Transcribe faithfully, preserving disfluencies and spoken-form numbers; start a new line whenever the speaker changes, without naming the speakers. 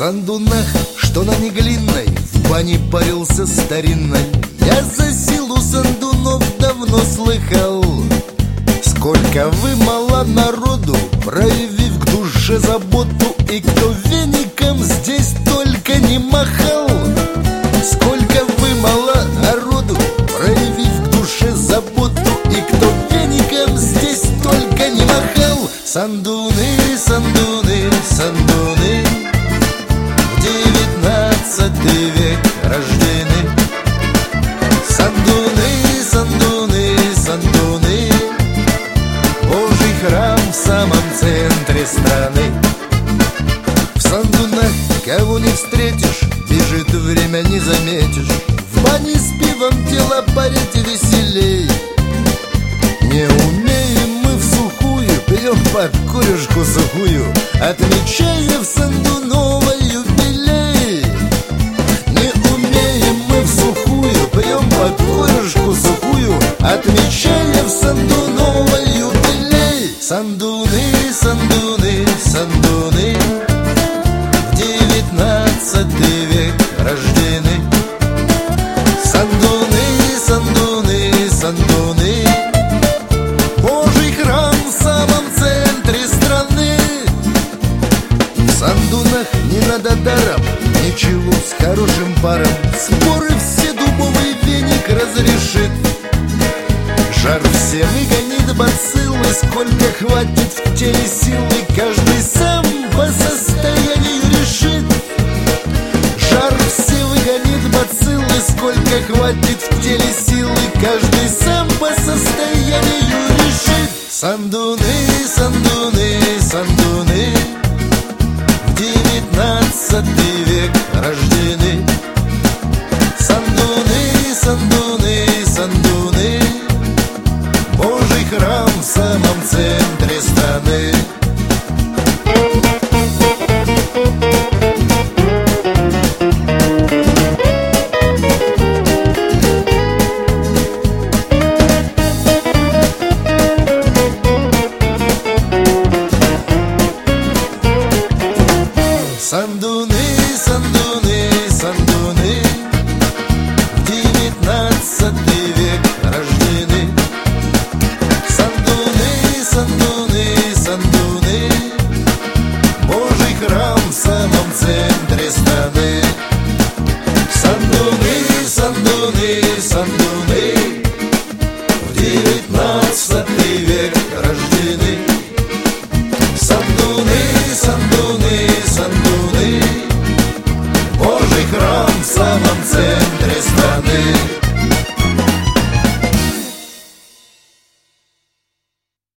сандунах, что на Неглинной в бане парился старинной, я за силу сандунов давно слыхал. Сколько вы мало народу, проявив к душе заботу, и кто веником здесь только не махал. Сколько вы мало народу, проявив к душе заботу, и кто веником здесь только не махал. Сандуны, сандуны, сандуны, в девятнадцатый век рождены. Сандуны, сандуны, сандуны, Божий храм в самом центре страны. В сандунах кого не встретишь, бежит время, не заметишь. В бане с пивом тело парить веселей. Не умеем мы в сухую, пьем под курюшку сухую, отмечая в сандуново юбилей. Не умеем мы в сухую, пьем под курюшку сухую, отмечая в сандуново юбилей. Сандуны, сандуны, сандуны, в девятнадцатый век рождены. Сандуны, сандуны, сандуны, Божий храм в самом центре страны. В сандунах не надо даром, ничего с хорошим паром, споры все дубовый веник разрешит. Жар все выгонит бациллы, сколько хватит в теле силы, каждый сам по состоянию решит. Жар все выгонит бациллы, сколько хватит в теле силы, каждый сам по состоянию решит. Сандуны, сандуны, сандуны, в девятнадцатый век рождены. Сандуны, сандуны, сандуны, Божий храм в самом центре страны. Сандуны, сандуны, сандуны, в девятнадцатый век рождены. Сандуны, сандуны, сандуны, Божий храм в самом центре страны. Сандуны, сандуны, сандуны, в девятнадцатый